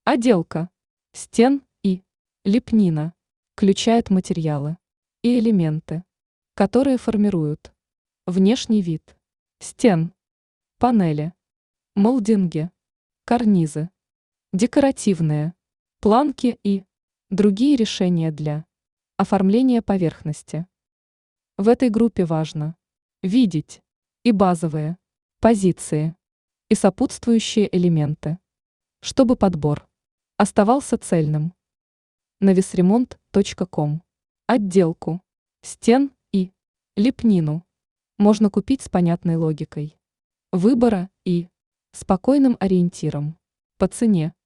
Отделка стен и лепнина включает материалы и элементы, которые формируют внешний вид стен, панели, молдинги, карнизы, декоративные, планки и другие решения для оформления поверхности. В этой группе важно видеть и базовые позиции, и сопутствующие элементы, чтобы подбор оставался цельным. Навесремонт.ком. Отделку стен и лепнину можно купить с понятной логикой выбора и спокойным ориентиром по цене.